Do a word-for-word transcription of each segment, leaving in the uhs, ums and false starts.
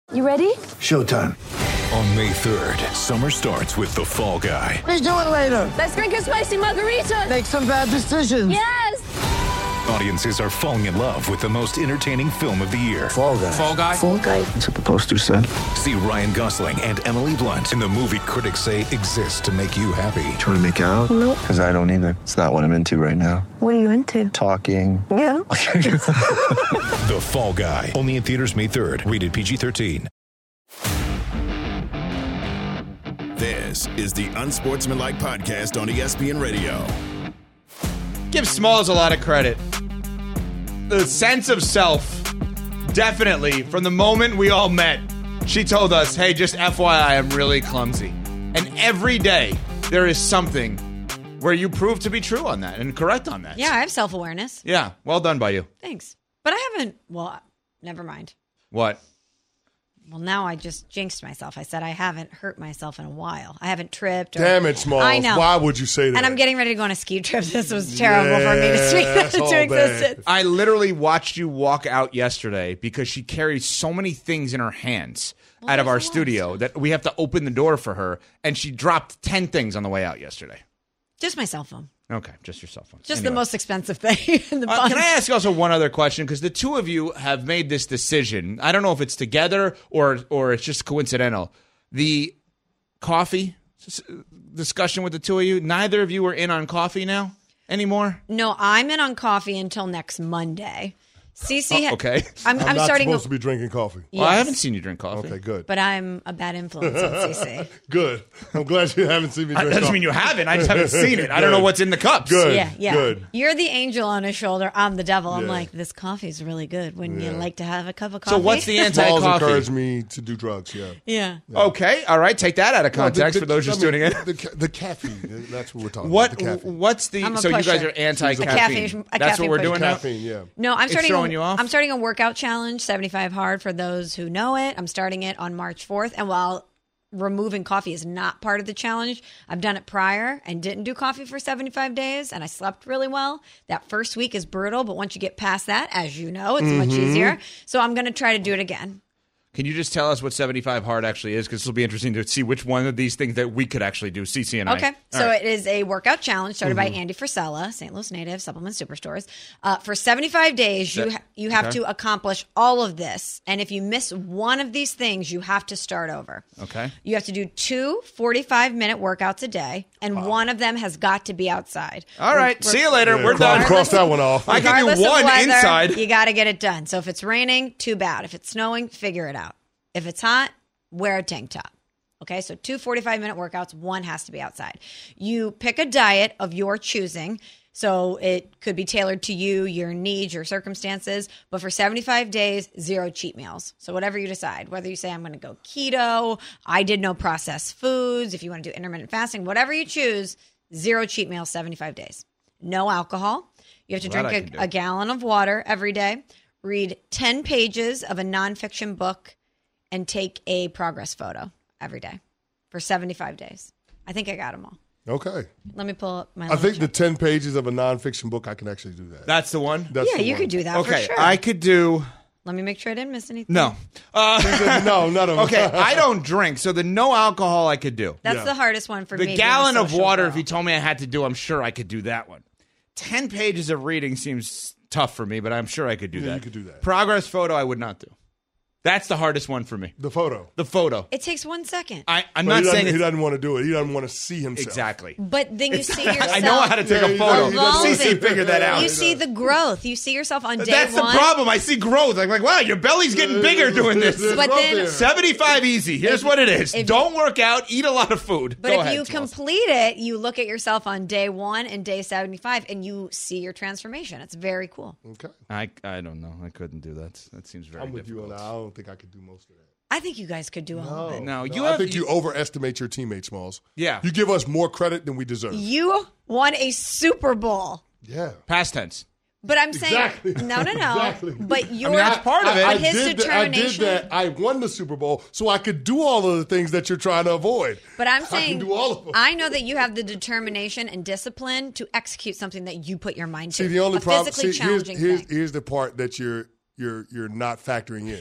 You ready? Showtime. On May third, summer starts with The Fall Guy. Let's do it later. Let's drink a spicy margarita. Make some bad decisions. Yes. Audiences are falling in love with the most entertaining film of the year. Fall Guy. Fall Guy? Fall Guy. That's what the poster said. See Ryan Gosling and Emily Blunt in the movie critics say exists to make you happy. Trying to make it out? Nope. Because I don't either. It's not what I'm into right now. What are you into? Talking. Yeah. The Fall Guy. Only in theaters May third. Rated P G thirteen. This is the Unsportsmanlike Podcast on E S P N Radio. Give Smalls a lot of credit. The sense of self, definitely, from the moment we all met, she told us, hey, just F Y I, I'm really clumsy. And every day, there is something where you prove to be true on that and correct on that. Yeah, I have self-awareness. Yeah, well done by you. Thanks. But I haven't, well, never mind. What? Well, now I just jinxed myself. I said I haven't hurt myself in a while. I haven't tripped. Or, Damn it, Smalls. I know. Why would you say that? And I'm getting ready to go on a ski trip. This was terrible Yeah, for me to speak that's that all into bad. existence. I literally watched you walk out yesterday because she carries so many things in her hands Well, out of there's our a lot of studio stuff. that we have to open the door for her, and she dropped ten things on the way out yesterday. Just my cell phone. Okay, just your cell phone. Just Anyway. the most expensive thing in the Uh, bunch. can I ask also one other question? Because the two of you have made this decision. I don't know if it's together or or it's just coincidental. The coffee s- discussion with the two of you, neither of you are in on coffee now anymore? No, I'm in on coffee until next Monday. Cece, Oh, okay. I'm, I'm, I'm not starting. supposed to be drinking coffee. Well, I Yes. haven't seen you drink coffee. Okay, good. But I'm a bad influence on Cece. Good. I'm glad you haven't seen me That drink doesn't coffee. mean you haven't. I just haven't seen it. I don't know Good. what's in the cups. Good. Yeah, yeah. Good. You're the angel on his shoulder. I'm the devil. I'm Yeah. like, this coffee's really good. Wouldn't you Yeah. like to have a cup of coffee? So what's the Smalls anti-coffee? encouraged me to do drugs, yeah. Yeah. Okay, all right. Take that out of context No, the- for those the- just I tuning mean, in. The, ca- the caffeine, that's what we're talking What about. The caffeine. what's the I'm a so you guys pusher. are anti-caffeine? A caffeine- a That's caffeine what we're pusher. doing now. Caffeine, yeah. No, I'm It's starting. throwing a, you off? I'm starting a workout challenge, seventy-five hard for those who know it. I'm starting it on March fourth, and while removing coffee is not part of the challenge, I've done it prior and didn't do coffee for seventy-five days, and I slept really well. That first week is brutal, but once you get past that, as you know, it's much easier. So I'm going to try to do it again. Can you just tell us what seventy-five hard actually is? Because this will be interesting to see which one of these things that we could actually do, Cece and I. Okay, All so right. it is a workout challenge started by Andy Frisella, Saint Louis native, supplement superstores. Uh, for seventy-five days, you That- ha- you have okay. to accomplish all of this, and if you miss one of these things, you have to start over. Okay. You have to do two forty-five minute workouts a day, and one of them has got to be outside. All right, see you later. Yeah, We're cross- done. Cross that one off. I can Regardless do of one weather, inside. You got to get it done. So if it's raining, too bad. If it's snowing, figure it out. If it's hot, wear a tank top. Okay, so two forty-five minute workouts, one has to be outside. You pick a diet of your choosing. So it could be tailored to you, your needs, your circumstances. But for seventy-five days, zero cheat meals. So whatever you decide, whether you say, I'm going to go keto, I did no processed foods, if you want to do intermittent fasting, whatever you choose, zero cheat meals, seventy-five days. No alcohol. You have to Well, that I drink can a, do. a gallon of water every day. Read ten pages of a nonfiction book and take a progress photo every day for seventy-five days. I think I got them all. Okay. Let me pull up my I think the chart. ten pages of a nonfiction book, I can actually do that. That's the one? That's Yeah, the you one. could do that Okay, for sure. I could do... Let me make sure I didn't miss anything. No. Uh, No, none of them. okay, I don't drink, so the no alcohol I could do. That's Yeah. the hardest one for me. The being gallon a of social water, girl. if you told me I had to do, I'm sure I could do that one. Ten pages of reading seems tough for me, but I'm sure I could do Yeah, that. you could do that. Progress photo, I would not do. That's the hardest one for me. The photo. The photo. It takes one second. I, I'm But not he doesn't, saying he it's doesn't want to do it. He doesn't want to see himself. exactly. But then you see yourself. I know how to take Yeah, a he photo. doesn't- he doesn't- Cece figured that out. You see the growth. You see yourself on day That's one. the problem. I see growth. I'm like, wow, your belly's getting bigger doing this. There's But growth then- there. seventy-five easy. Here's what it is. if- Don't work out. Eat a lot of food. But Go if ahead, you Smalls. complete it, you look at yourself on day one and day seventy-five, and you see your transformation. It's very cool. Okay. I, I don't know. I couldn't do that. That seems very I'm with you difficult. on that. I don't think I could do most of that. I think you guys could do all of it. No, No, you I have- think you, you- overestimate your teammates, Smalls. Yeah. You give us more credit than we deserve. You won a Super Bowl. Yeah. Past tense. But I'm saying, Exactly. no, no, no. Exactly. But you're that's part of it. I, I But his did that- I did determination. that. I won the Super Bowl, so I could do all of the things that you're trying to avoid. But I'm I saying, can do all of them. I know that you have the determination and discipline to execute something that you put your mind to. See, the only a problem. physically See, here's, challenging here's, thing. here's the part that you're you're you're not factoring in.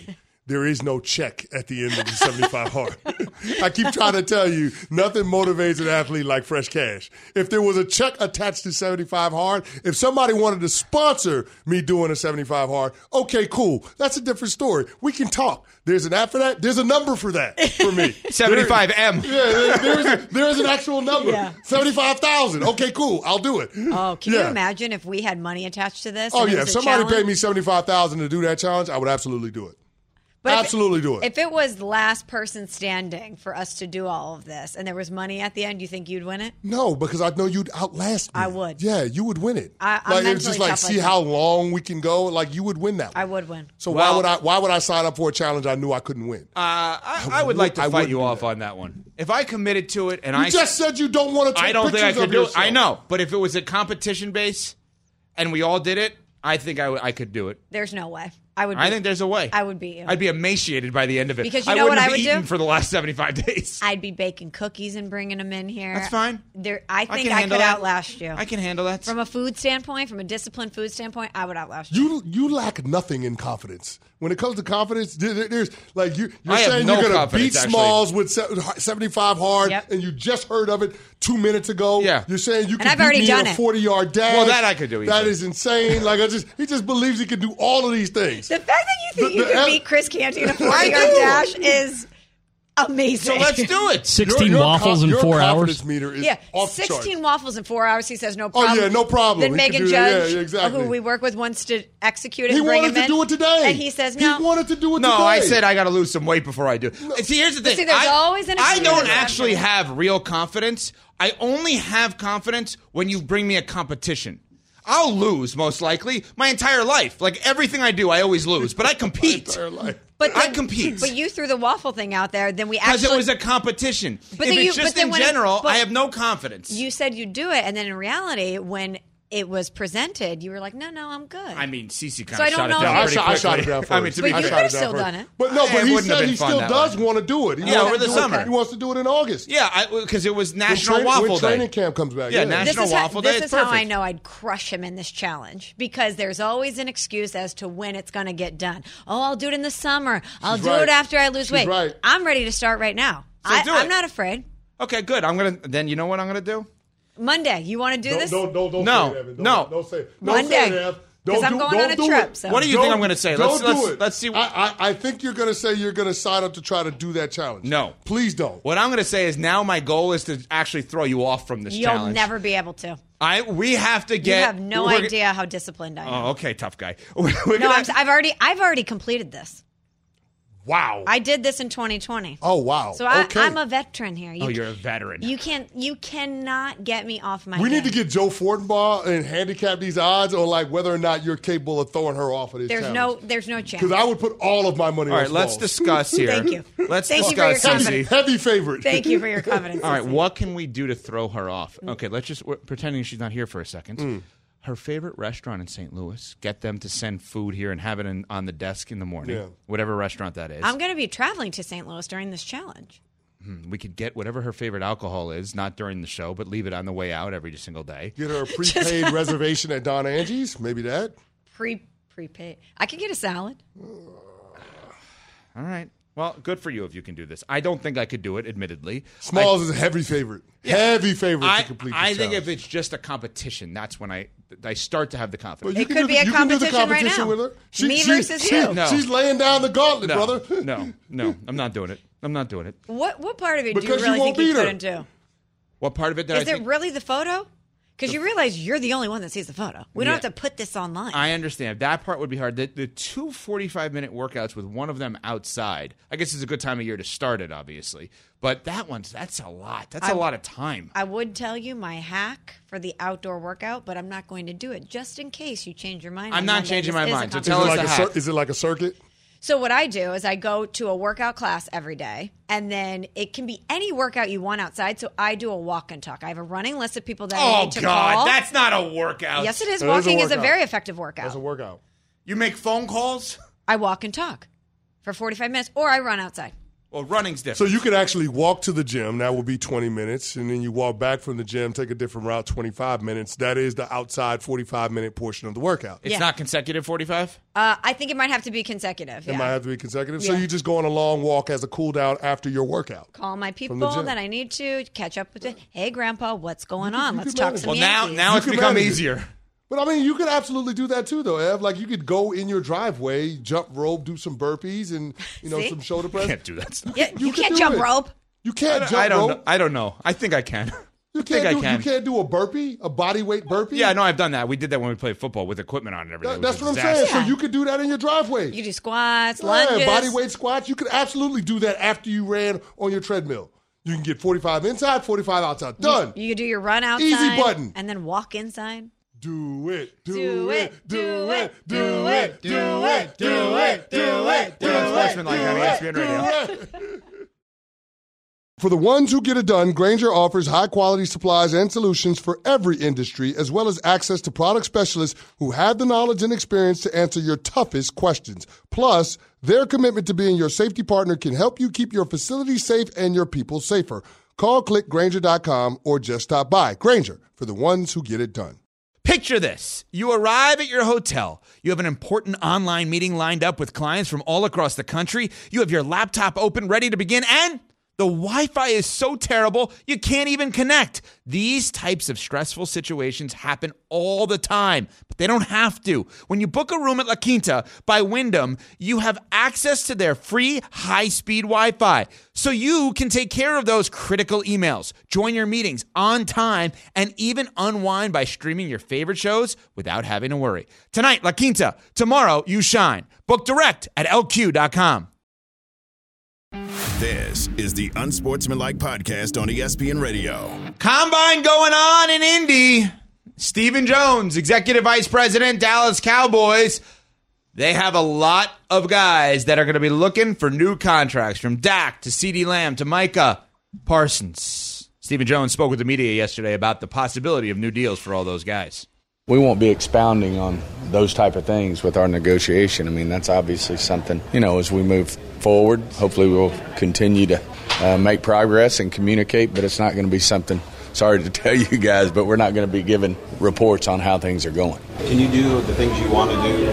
there is no check at the end of the seventy-five hard. I keep trying to tell you, nothing motivates an athlete like fresh cash. If there was a check attached to seventy-five hard, if somebody wanted to sponsor me doing a seventy-five hard, okay, cool. That's a different story. We can talk. There's an app for that. There's a number for that for me. seventy-five M. There, yeah, there, there's, a, there's an actual number. Yeah. seventy-five thousand. Okay, cool. I'll do it. Oh, can Yeah. you imagine if we had money attached to this? Oh, and it yeah. was If a somebody challenge? paid me seventy-five thousand dollars to do that challenge, I would absolutely do it. But if Absolutely do it. If it was last person standing for us to do all of this and there was money at the end, you think you'd win it? No, because I know you'd outlast me. I would. Yeah, you would win it. I- I'm like it's mentally just like tough see like how that. long we can go. Like you would win that. I one. would win. So Well- why would I? Why would I sign up for a challenge I knew I couldn't win? Uh, I, I would like to I fight wouldn't you do off that. on that one. If I committed to it and you I just said you don't want to. Take I don't think I pictures could of do it. yourself. I know, but if it was a competition base and we all did it, I think I, w- I could do it. There's no way. I would. Be, I think there's a way. I would be you. I'd be emaciated by the end of it. Because you I know what wouldn't I have would eaten do? for the last seventy-five days. I'd be baking cookies and bringing them in here. That's fine. There, I think can I, handle could that. outlast you. I can handle that. From a food standpoint, from a disciplined food standpoint, I would outlast you. You you lack nothing in confidence. When it comes to confidence, there- there- there's like you, you're I have saying no you're going to confidence, beat actually. Smalls with se- seventy-five hard, Yep. and you just heard of it two minutes ago. Yeah. You're saying you And can I've beat already me done in a it. forty-yard dash. Well, that I could do That easily. is insane. Like I just, he just believes he can do all of these things. The fact that you think The- you the could ev- beat Chris Canty in a I forty-yard do. dash is amazing. so let's do it. sixteen Your- your waffles co- in your four confidence hours. meter is Yeah, off the sixteen charts. waffles in four hours. He says no Oh, problem. yeah, no problem. Then He Megan can do that. Judge, Yeah, exactly. who we work with, wants to execute it. He and bring wanted him to in. do it today. and he says no. He wanted to do it No, today. I said I got to lose some weight before I do. See, here's the thing. see, there's I, always an I excuse don't for that. actually have real confidence. I only have confidence when you bring me a competition. I'll lose most likely my entire life. Like everything I do, I always lose. But I compete. Entire life. But I then- compete. But you threw the waffle thing out there. Then we Because actually. it was a competition. But if then you- it's just but then in when it- general, but- I have no confidence. You said you'd do it, and then in reality, when it was presented, you were like, "No, no, I'm good." I mean, Cece kind So I of don't shot know it if down I you- pretty shot, I shot it quickly. down first. I mean, to But be you I could fair. shot have it down still first. done it. But no, It but he wouldn't have said been he fun still that does way. want to do it. He Yeah, wants over to the do it. summer. He wants to do it in August. Yeah, because it was When National train- Waffle when Day. training camp comes back. Yeah, Yeah, National this is how, Waffle Day, This it's is how I perfect. know I'd crush him in this challenge because there's always an excuse as to when it's going to get done. Oh, I'll do it in the summer. I'll She's do right. it after I lose She's weight. right. I'm ready to start right now. So I, do I'm it. not afraid. Okay, good. I'm gonna. Then you know what I'm gonna do? Monday, you want to do Don't, this? don't, don't, don't No, say it, Evan. Don't, no. Don't say it. Don't Monday. say it, Ev. Don't 'Cause I'm do- going don't on a do trip, it. so- What do you Don't- think I'm gonna say? Don't Let's- do let's- it. let's see- I, I, I think you're going to say you're going to sign up to try to do that challenge. No. Please don't. What I'm gonna say is now my goal is to actually throw you off from this You'll challenge. never be able to. I we have to get. you have no we're- idea how disciplined I am. Oh, okay, tough guy. We're no, gonna- I'm, I've already, I've already completed this. Wow. I did this in twenty twenty. oh, wow. So I, okay. I'm a veteran here. You Oh, ca- you're a veteran. You can't. You cannot get me off my. We need to game. get Joe Fortenbaugh and handicap these odds on like whether or not you're capable of throwing her off of this There's challenge. no. There's no chance. Because I would put all of my money All on right, let's Smalls. discuss here. Thank you. Let's Thank you for your discuss. confidence. Susie. Heavy favorite. Thank you for your confidence. All right, Cece. what can we do to throw her off? Okay, let's just we're pretending she's not here for a second. Mm. Her favorite restaurant in Saint Louis. Get them to send food here and have it in, on the desk in the morning. Yeah. Whatever restaurant that is. I'm going to be traveling to Saint Louis during this challenge. we could get whatever her favorite alcohol is, not during the show, but leave it on the way out every single day. Get her a prepaid reservation at Don Angie's. Maybe that. Pre prepaid. I could get a salad. All right. Well, good for you if you can do this. I don't think I could do it, admittedly. Smalls is a heavy favorite. Heavy favorite I, to complete this I think challenge. if it's just a competition, that's when I I start to have the confidence. But you It can could do be the- a you can do the competition right competition now. with her. Me versus she, you. No. She's laying down the gauntlet, no, brother. no, no, I'm not doing it. I'm not doing it. What what part of it do Because you you really won't think you beat her. couldn't do? What part of it did Is I it think? really the photo? Because you realize you're the only one that sees the photo. We don't Yeah. have to put this online. I understand. That part would be hard. The, the two forty-five minute workouts with one of them outside, I guess it's a good time of year to start it, obviously. But that one's, that's a lot. That's a I- lot of time. I would tell you my hack for the outdoor workout, but I'm not going to do it just in case you change your mind. I'm on not Monday. changing This my is a mind, so Is tell it, us like the a hack. cir- is it like a circuit? So what I do is I go to a workout class every day, and then it can be any workout you want outside. So I do a walk and talk. I have a running list of people that I Oh, need to God. call. That's not a workout. Yes, it is. It is a Walking is a workout. very effective workout. That's a workout. You make phone calls? I walk and talk for forty-five minutes, or I run outside. Well, running's different. So you could actually walk to the gym. That would be twenty minutes. And then you walk back from the gym, take a different route, twenty-five minutes. That is the outside forty-five minute portion of the workout. It's Yeah. not consecutive forty-five? Uh, I think it might have to be consecutive. It Yeah. might have to be consecutive. So Yeah. you just go on a long walk as a cool down after your workout. Call my the people gym. that I need to catch up with it. Hey, Grandpa, what's going on? you Let's could talk manage some Well, now, Yankees. now You it's can become manage it. easier. But I mean, you could absolutely do that too, though, Ev. Like you could go in your driveway, jump rope, do some burpees, and you know See? some shoulder press. Can't do that stuff. Yeah, you, can can't do jump it. rope. You I can't don't, jump I don't rope. know. I don't know. I think I can. You I think can't I do. can. You can't do a burpee, a body weight burpee. Yeah, no, I've done that. We did that when we played football with equipment on and everything. That- It that's was a what I'm disaster. saying. So you could do that in your driveway. You do squats, Yeah, lunges. body weight squats. You could absolutely do that after you ran on your treadmill. You can get forty-five inside, forty-five outside. Done. You could do your run outside. Easy button. And then walk inside. Do it. Do, Do it. it, Do do it. it, Do do it. it, do it, do it, do it, do We're it. unsportsmanlike on E S P N Radio. For the ones who get it done, Grainger offers high-quality supplies and solutions for every industry, as well as access to product specialists who have the knowledge and experience to answer your toughest questions. Plus, their commitment to being your safety partner can help you keep your facility safe and your people safer. Call click Grainger dot com or just stop by. Grainger, for the ones who get it done. Picture this. You arrive at your hotel. You have an important online meeting lined up with clients from all across the country. You have your laptop open, ready to begin, and the Wi-Fi is so terrible, you can't even connect. These types of stressful situations happen all the time, but they don't have to. When you book a room at La Quinta by Wyndham, you have access to their free high-speed Wi-Fi, so you can take care of those critical emails, join your meetings on time, and even unwind by streaming your favorite shows without having to worry. Tonight, La Quinta. Tomorrow, you shine. Book direct at L Q dot com. This is the Unsportsmanlike Podcast on E S P N Radio. Combine going on in Indy. Stephen Jones, Executive Vice President, Dallas Cowboys. They have a lot of guys that are going to be looking for new contracts, from Dak to CeeDee Lamb to Micah Parsons. Stephen Jones spoke with the media yesterday about the possibility of new deals for all those guys. We won't be expounding on those type of things with our negotiation. I mean, that's obviously something, you know, as we move forward, hopefully we'll continue to uh, make progress and communicate, but it's not going to be something, sorry to tell you guys, but we're not going to be giving reports on how things are going. Can you do the things you want to do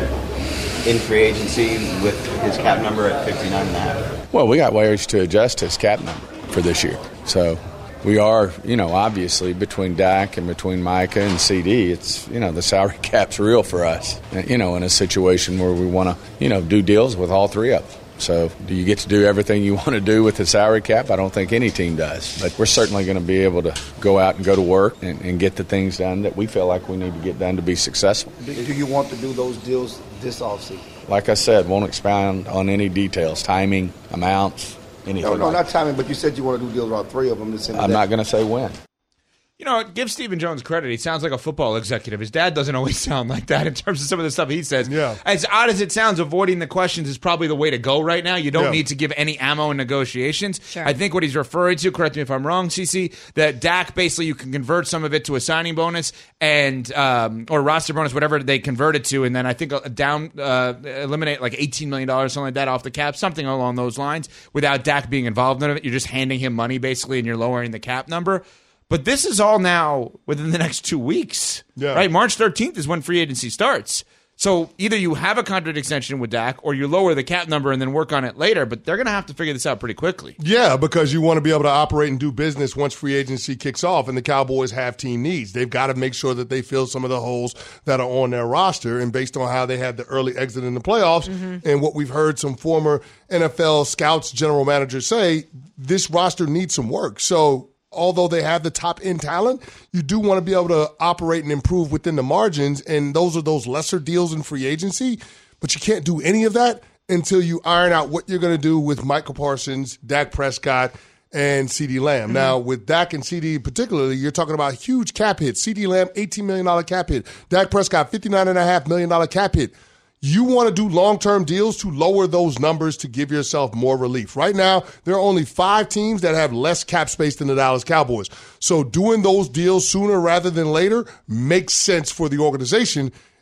in free agency with his cap number at fifty-nine and a half? Well, we got ways to adjust his cap number for this year. So we are, you know, obviously between Dak and between Micah and C D, it's, you know, the salary cap's real for us, you know, in a situation where we want to, you know, do deals with all three of them. So do you get to do everything you want to do with the salary cap? I don't think any team does. But we're certainly going to be able to go out and go to work and, and get the things done that we feel like we need to get done to be successful. Do you want to do those deals this offseason? Like I said, won't expound on any details, timing, amounts, anything. No, no, like not timing, but you said you want to do deals around three of them. This and I'm that. not going to say when. You know, give Stephen Jones credit. He sounds like a football executive. His dad doesn't always sound like that in terms of some of the stuff he says. Yeah. As odd as it sounds, avoiding the questions is probably the way to go right now. You don't Yeah. need to give any ammo in negotiations. Sure. I think what he's referring to, correct me if I'm wrong, Cece, that Dak, basically you can convert some of it to a signing bonus and um, or roster bonus, whatever they convert it to, and then I think a down uh, eliminate like eighteen million dollars, something like that off the cap, something along those lines, without Dak being involved in it. You're just handing him money, basically, and you're lowering the cap number. But this is all now within the next two weeks, Yeah. right? March thirteenth is when free agency starts. So either you have a contract extension with Dak or you lower the cap number and then work on it later. But they're going to have to figure this out pretty quickly. Yeah, because you want to be able to operate and do business once free agency kicks off, and the Cowboys have team needs. They've got to make sure that they fill some of the holes that are on their roster, and based on how they had the early exit in the playoffs Mm-hmm. and what we've heard some former N F L scouts, general managers say, this roster needs some work. So although they have the top-end talent, you do want to be able to operate and improve within the margins, and those are those lesser deals in free agency, but you can't do any of that until you iron out what you're going to do with Michael Parsons, Dak Prescott, and CeeDee Lamb. Mm-hmm. Now, with Dak and CeeDee particularly, you're talking about huge cap hits. CeeDee Lamb, eighteen million dollars cap hit. Dak Prescott, fifty-nine point five million dollars cap hit. You want to do long-term deals to lower those numbers to give yourself more relief. Right now, there are only five teams that have less cap space than the Dallas Cowboys. So doing those deals sooner rather than later makes sense for the organization.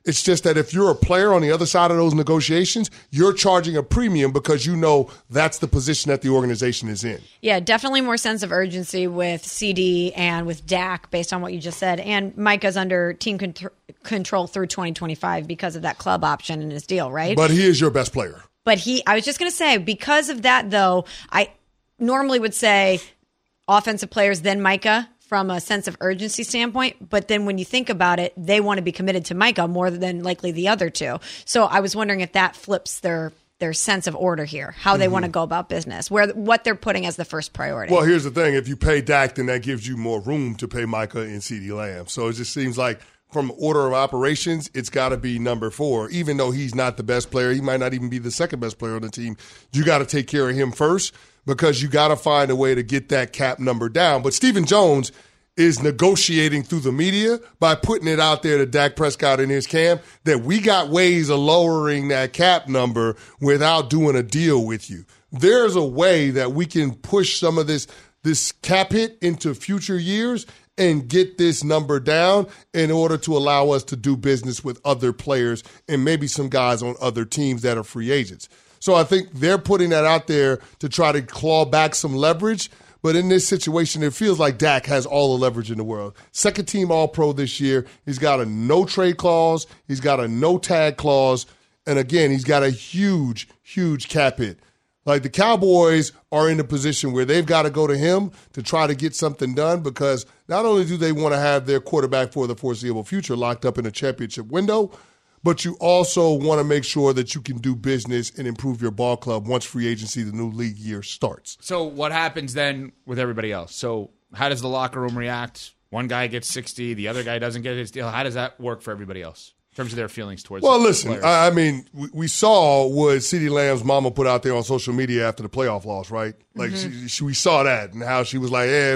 It's just that if you're a player on the other side of those negotiations, you're charging a premium because you know that's the position that the organization is in. Yeah, definitely more sense of urgency with C D and with Dak based on what you just said. And Micah's under team con- control through twenty twenty-five because of that club option in his deal, right? But he is your best player. But he, I was just going to say, because of that, though, I normally would say offensive players, then Micah, from a sense of urgency standpoint. But then when you think about it, they want to be committed to Micah more than likely the other two. So I was wondering if that flips their their sense of order here, how they mm-hmm. want to go about business, where what they're putting as the first priority. Well, here's the thing. If you pay Dak, then that gives you more room to pay Micah and CeeDee Lamb. So it just seems like from order of operations, it's got to be number four. Even though he's not the best player, he might not even be the second best player on the team. You got to take care of him first because you got to find a way to get that cap number down. But Stephen Jones is negotiating through the media by putting it out there to Dak Prescott in his camp that we got ways of lowering that cap number without doing a deal with you. There's a way that we can push some of this this cap hit into future years and get this number down in order to allow us to do business with other players and maybe some guys on other teams that are free agents. So I think they're putting that out there to try to claw back some leverage. But in this situation, it feels like Dak has all the leverage in the world. Second team All-Pro this year. He's got a no-trade clause. He's got a no-tag clause. And again, he's got a huge, huge cap hit. Like the Cowboys are in a position where they've got to go to him to try to get something done because not only do they want to have their quarterback for the foreseeable future locked up in a championship window, but you also want to make sure that you can do business and improve your ball club once free agency, the new league year, starts. So what happens then with everybody else? So how does the locker room react? One guy gets sixty, the other guy doesn't get his deal. How does that work for everybody else in terms of their feelings towards Well, the listen, players? I, I mean, we, we saw what CeeDee Lamb's mama put out there on social media after the playoff loss, right? Like, mm-hmm. she, she, we saw that and how she was like, hey,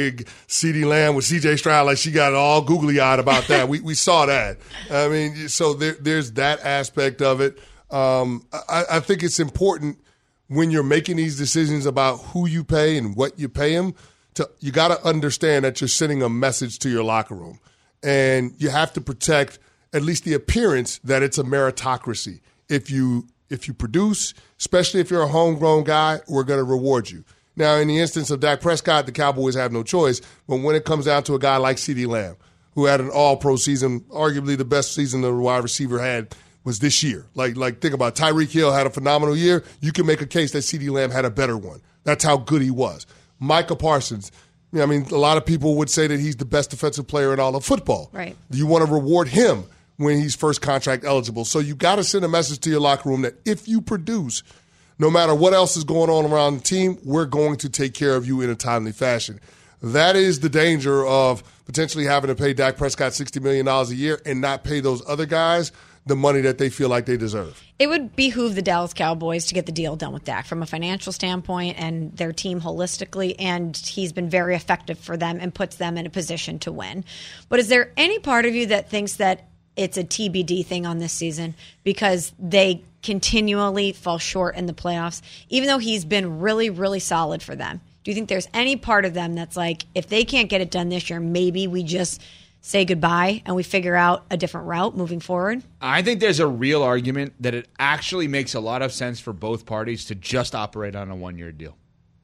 CeeDee Lamb with C J Stroud, like she got all googly-eyed about that. we we saw that. I mean, so there, there's that aspect of it. Um, I, I think it's important when you're making these decisions about who you pay and what you pay them, to, you got to understand that you're sending a message to your locker room. And you have to protect at least the appearance that it's a meritocracy. If you if you produce, especially if you're a homegrown guy, we're going to reward you. Now, in the instance of Dak Prescott, the Cowboys have no choice. But when it comes down to a guy like CeeDee Lamb, who had an all-pro season, arguably the best season the wide receiver had was this year. Like, like think about it. Tyreek Hill had a phenomenal year. You can make a case that CeeDee Lamb had a better one. That's how good he was. Micah Parsons, I mean, a lot of people would say that he's the best defensive player in all of football. Right. You want to reward him when he's first contract eligible. So you got to send a message to your locker room that if you produce, no matter what else is going on around the team, we're going to take care of you in a timely fashion. That is the danger of potentially having to pay Dak Prescott sixty million dollars a year and not pay those other guys the money that they feel like they deserve. It would behoove the Dallas Cowboys to get the deal done with Dak from a financial standpoint and their team holistically, and he's been very effective for them and puts them in a position to win. But is there any part of you that thinks that it's a T B D thing on this season because they continually fall short in the playoffs, even though he's been really, really solid for them? Do you think there's any part of them that's like, if they can't get it done this year, maybe we just say goodbye and we figure out a different route moving forward? I think there's a real argument that it actually makes a lot of sense for both parties to just operate on a one-year deal.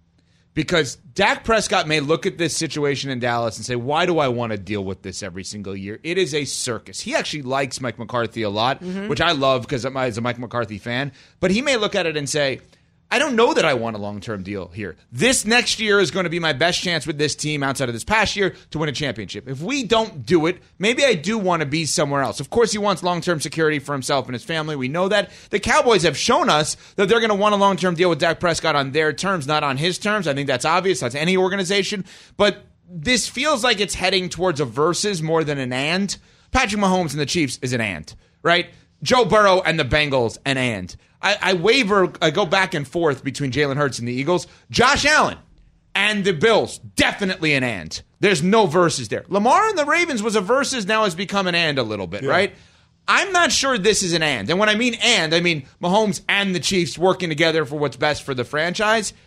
Because Dak Prescott may look at this situation in Dallas and say, why do I want to deal with this every single year? It is a circus. He actually likes Mike McCarthy a lot, mm-hmm. which I love because I'm a Mike McCarthy fan. But he may look at it and say, I don't know that I want a long-term deal here. This next year is going to be my best chance with this team outside of this past year to win a championship. If we don't do it, maybe I do want to be somewhere else. Of course, he wants long-term security for himself and his family. We know that. The Cowboys have shown us that they're going to want a long-term deal with Dak Prescott on their terms, not on his terms. I think that's obvious. That's any organization. But this feels like it's heading towards a versus more than an and. Patrick Mahomes and the Chiefs is an and, right? Joe Burrow and the Bengals, an and. I, I waver, I go back and forth between Jalen Hurts and the Eagles. Josh Allen and the Bills, definitely an and. There's no verses there. Lamar and the Ravens was a versus, now has become an and a little bit, yeah. right? I'm not sure this is an and. And when I mean and, I mean Mahomes and the Chiefs working together for what's best for the franchise.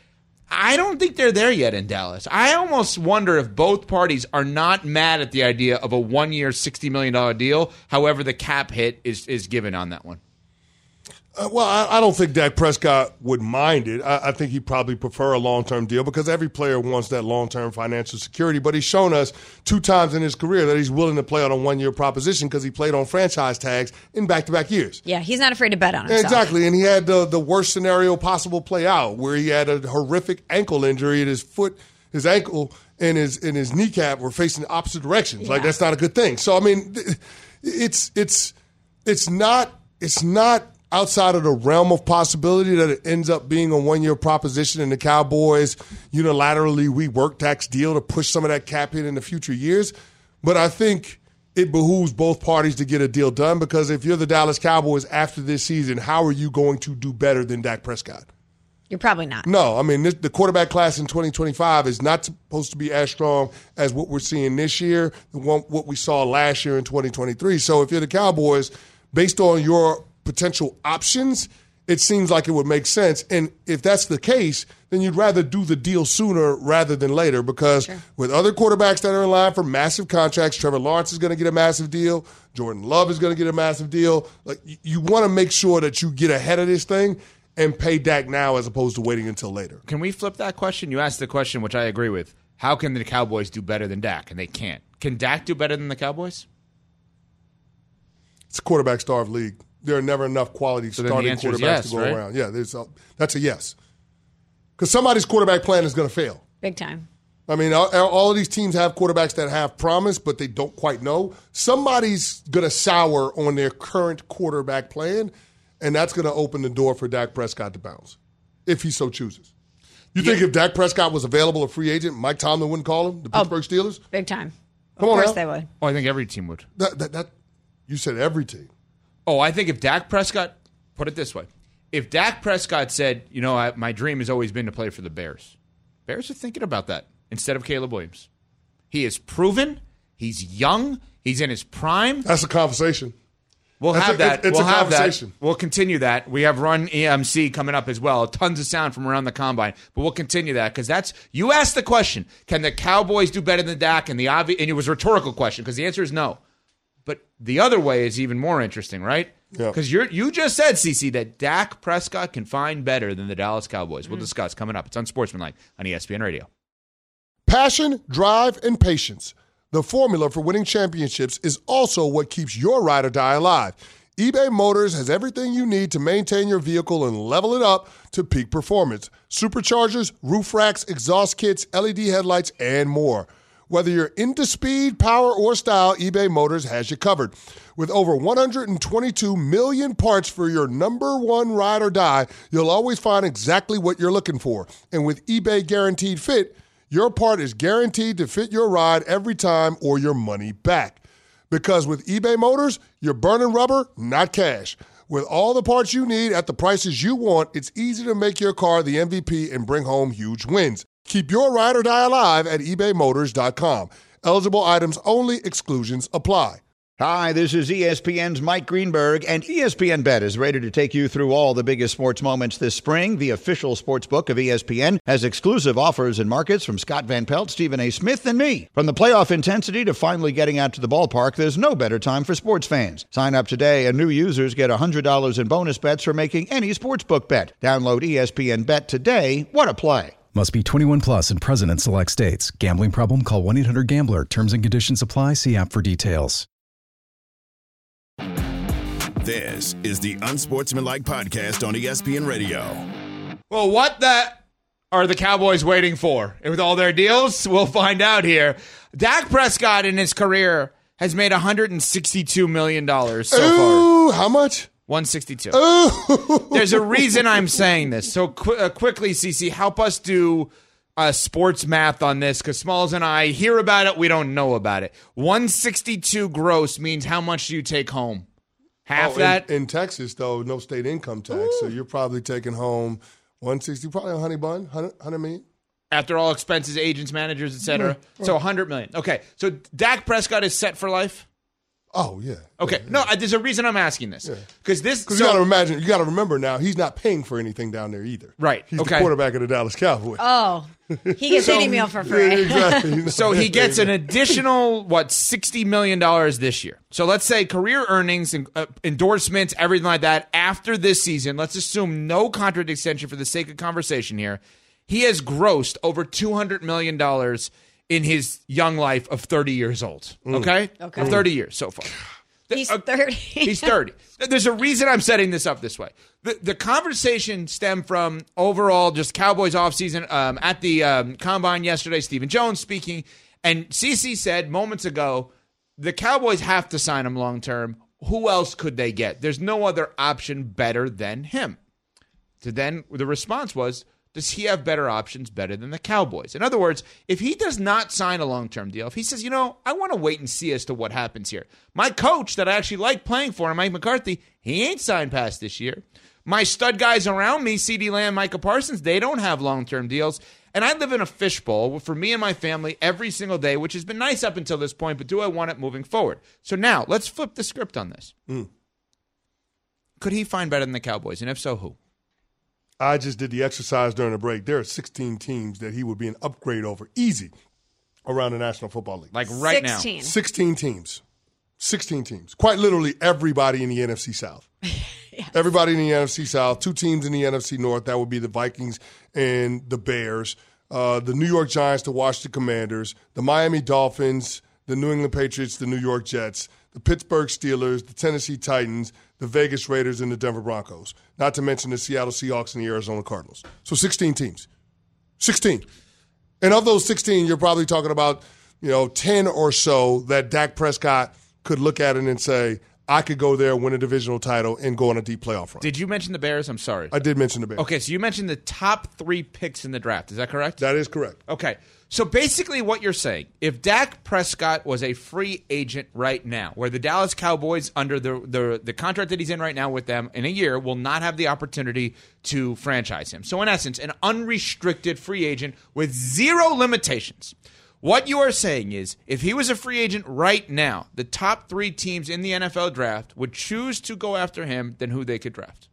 I don't think they're there yet in Dallas. I almost wonder if both parties are not mad at the idea of a one-year, sixty million dollars deal. However, the cap hit is, is given on that one. Uh, well, I, I don't think Dak Prescott would mind it. I, I think he'd probably prefer a long-term deal because every player wants that long-term financial security. But he's shown us two times in his career that he's willing to play on a one-year proposition because he played on franchise tags in back-to-back years. Yeah, he's not afraid to bet on himself. Exactly, and he had the, the worst scenario possible play out where he had a horrific ankle injury and his foot, his ankle, and his and his kneecap were facing the opposite directions. Yeah. Like, that's not a good thing. So, I mean, it's it's it's not it's not – outside of the realm of possibility that it ends up being a one-year proposition and the Cowboys unilaterally rework Dak's deal to push some of that cap hit in the future years. But I think it behooves both parties to get a deal done because if you're the Dallas Cowboys after this season, how are you going to do better than Dak Prescott? You're probably not. No, I mean, this, the quarterback class in twenty twenty-five is not supposed to be as strong as what we're seeing this year, the one, what we saw last year in twenty twenty-three. So if you're the Cowboys, based on your potential options, it seems like it would make sense. And if that's the case, then you'd rather do the deal sooner rather than later because sure. with other quarterbacks that are in line for massive contracts, Trevor Lawrence is going to get a massive deal. Jordan Love is going to get a massive deal. Like you, you want to make sure that you get ahead of this thing and pay Dak now as opposed to waiting until later. Can we flip that question? You asked the question, which I agree with. How can the Cowboys do better than Dak? And they can't. Can Dak do better than the Cowboys? It's a quarterback-starved league. There are never enough quality so starting quarterbacks yes, to go right? around. Yeah, there's a, that's a yes. Because somebody's quarterback plan is going to fail. Big time. I mean, all, all of these teams have quarterbacks that have promise, but they don't quite know. Somebody's going to sour on their current quarterback plan, and that's going to open the door for Dak Prescott to bounce, if he so chooses. You yeah. think if Dak Prescott was available, a free agent, Mike Tomlin wouldn't call him, the Pittsburgh oh, Steelers? Big time. Come of on course now. they would. Oh, I think every team would. That, that, that You said every team. Oh, I think if Dak Prescott, put it this way, if Dak Prescott said, you know, I, my dream has always been to play for the Bears, Bears are thinking about that instead of Caleb Williams. He is proven. He's young. He's in his prime. That's a conversation. We'll That's have a, that. It's we'll a have conversation. That. We'll continue that. We have Run E M C coming up as well. Tons of sound from around the combine, but we'll continue that because that's you asked the question: can the Cowboys do better than Dak? And the obvious, and it was a rhetorical question because the answer is no. But the other way is even more interesting, right? Because yeah. you you just said, Cece, that Dak Prescott can find better than the Dallas Cowboys. We'll mm. discuss coming up. It's Unsportsmanlike on E S P N Radio. Passion, drive, and patience. The formula for winning championships is also what keeps your ride or die alive. eBay Motors has everything you need to maintain your vehicle and level it up to peak performance. Superchargers, roof racks, exhaust kits, L E D headlights, and more. Whether you're into speed, power, or style, eBay Motors has you covered. With over one hundred twenty-two million parts for your number one ride or die, you'll always find exactly what you're looking for. And with eBay Guaranteed Fit, your part is guaranteed to fit your ride every time or your money back. Because with eBay Motors, you're burning rubber, not cash. With all the parts you need at the prices you want, it's easy to make your car the M V P and bring home huge wins. Keep your ride or die alive at ebay motors dot com. Eligible items only. Exclusions apply. Hi, this is E S P N's Mike Greenberg, and E S P N Bet is ready to take you through all the biggest sports moments this spring. The official sports book of E S P N has exclusive offers and markets from Scott Van Pelt, Stephen A. Smith, and me. From the playoff intensity to finally getting out to the ballpark, there's no better time for sports fans. Sign up today, and new users get one hundred dollars in bonus bets for making any sportsbook bet. Download E S P N Bet today. What a play. Must be twenty-one plus and present in select states. Gambling problem? Call one eight hundred gambler. Terms and conditions apply. See app for details. This is the Unsportsmanlike Podcast on E S P N Radio. Well, what the are the Cowboys waiting for? With all their deals, we'll find out here. Dak Prescott in his career has made one hundred sixty-two million dollars so Ooh, far. How much? one sixty-two. Ooh. There's a reason I'm saying this. So qu- uh, quickly, Cece, help us do uh, sports math on this because Smalls and I hear about it. We don't know about it. one sixty-two gross means how much do you take home? Half oh, that? In, in Texas, though, no state income tax. Ooh. So you're probably taking home one sixty, probably a honey bun, one hundred million. After all expenses, agents, managers, et cetera. Mm-hmm. So one hundred million. Okay. So Dak Prescott is set for life? Oh yeah. Okay. Yeah, no, I, there's a reason I'm asking this because this. Because so, you got to imagine, you got to remember now, he's not paying for anything down there either. Right. He's okay. the quarterback of the Dallas Cowboys. Oh, he gets So- any meal for free. Yeah, exactly. So he gets an additional, what, sixty million dollars this year. So let's say career earnings and uh, endorsements, everything like that after this season. Let's assume no contract extension for the sake of conversation here. He has grossed over two hundred million dollars in his young life of thirty years old. Okay? Okay. Of thirty years so far. He's thirty. He's thirty. There's a reason I'm setting this up this way. The, the conversation stemmed from overall just Cowboys offseason. Um, at the um, Combine yesterday, Stephen Jones speaking, and CeCe said moments ago, the Cowboys have to sign him long term. Who else could they get? There's no other option better than him. So then the response was, does he have better options better than the Cowboys? In other words, if he does not sign a long-term deal, if he says, you know, I want to wait and see as to what happens here. My coach that I actually like playing for, Mike McCarthy, he ain't signed past this year. My stud guys around me, CeeDee Lamb, Micah Parsons, they don't have long-term deals. And I live in a fishbowl for me and my family every single day, which has been nice up until this point, but do I want it moving forward? So now, let's flip the script on this. Mm. Could he find better than the Cowboys? And if so, who? I just did the exercise during the break. There are sixteen teams that he would be an upgrade over, easy, around the National Football League. Like right sixteen. now. sixteen teams. sixteen teams. Quite literally everybody in the N F C South. Yes. Everybody in the N F C South. Two teams in the N F C North. That would be the Vikings and the Bears. Uh, the New York Giants, the Washington Commanders. The Miami Dolphins, the New England Patriots, the New York Jets. The Pittsburgh Steelers, the Tennessee Titans, the Vegas Raiders, and the Denver Broncos. Not to mention the Seattle Seahawks and the Arizona Cardinals. So sixteen teams. sixteen. And of those sixteen, you're probably talking about, you know, ten or so that Dak Prescott could look at it and say, I could go there, win a divisional title, and go on a deep playoff run. Did you mention the Bears? I'm sorry. I did mention the Bears. Okay, so you mentioned the top three picks in the draft. Is that correct? That is correct. Okay. So basically what you're saying, if Dak Prescott was a free agent right now, where the Dallas Cowboys, under the, the, the contract that he's in right now with them in a year, will not have the opportunity to franchise him. So in essence, an unrestricted free agent with zero limitations. What you are saying is, if he was a free agent right now, the top three teams in the N F L draft would choose to go after him than who they could draft.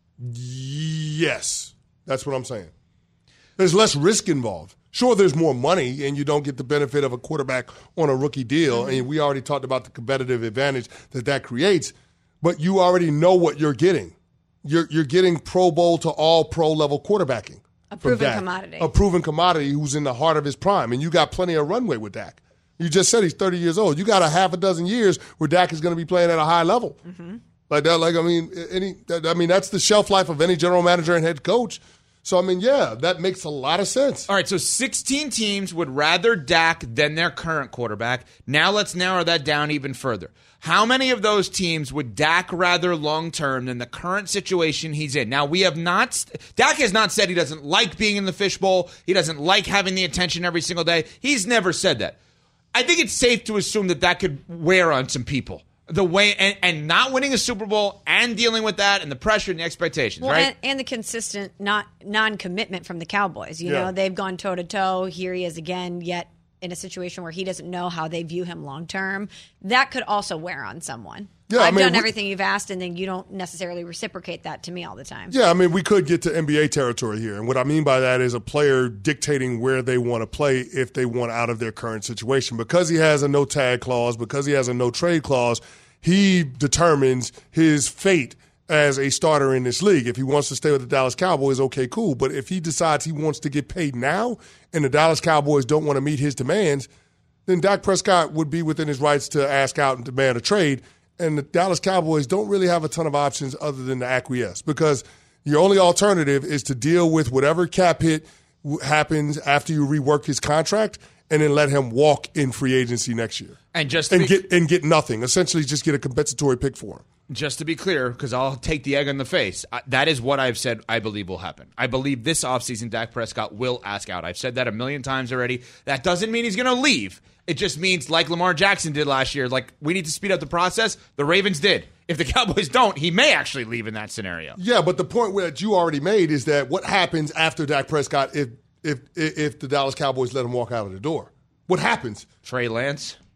Yes. That's what I'm saying. There's less risk involved. Sure, there's more money, and you don't get the benefit of a quarterback on a rookie deal. Mm-hmm. And we already talked about the competitive advantage that that creates. But you already know what you're getting. You're you're getting Pro Bowl to all pro level quarterbacking. A proven commodity. A proven commodity who's in the heart of his prime. And you got plenty of runway with Dak. You just said he's thirty years old. You got a half a dozen years where Dak is going to be playing at a high level. Mm-hmm. Like that, like I mean, any I mean that's the shelf life of any general manager and head coach. So, I mean, yeah, that makes a lot of sense. All right, so sixteen teams would rather Dak than their current quarterback. Now let's narrow that down even further. How many of those teams would Dak rather long-term than the current situation he's in? Now, we have not – Dak has not said he doesn't like being in the fishbowl. He doesn't like having the attention every single day. He's never said that. I think it's safe to assume that that could wear on some people. The way and, and not winning a Super Bowl and dealing with that and the pressure and the expectations, well, right? And, and the consistent not non-commitment from the Cowboys. You Yeah. know, they've gone toe to toe. Here he is again, yet in a situation where he doesn't know how they view him long term. That could also wear on someone. Yeah, I I've mean, done we- everything you've asked, and then you don't necessarily reciprocate that to me all the time. Yeah, I mean, we could get to N B A territory here. And what I mean by that is a player dictating where they want to play if they want out of their current situation. Because he has a no-tag clause, because he has a no-trade clause, he determines his fate as a starter in this league. If he wants to stay with the Dallas Cowboys, okay, cool. But if he decides he wants to get paid now and the Dallas Cowboys don't want to meet his demands, then Dak Prescott would be within his rights to ask out and demand a trade. And the Dallas Cowboys don't really have a ton of options other than to acquiesce, because your only alternative is to deal with whatever cap hit happens after you rework his contract and then let him walk in free agency next year. And just to and be, get and get nothing. Essentially just get a compensatory pick for him. just to be clear, because I'll take the egg on the face, I, that is what I've said I believe will happen. I believe this offseason Dak Prescott will ask out. I've said that a million times already. That doesn't mean he's going to leave. It just means, like Lamar Jackson did last year, like we need to speed up the process. The Ravens did. If the Cowboys don't, he may actually leave in that scenario. Yeah, but the point that you already made is that what happens after Dak Prescott if if if the Dallas Cowboys let him walk out of the door? What happens? Trey Lance?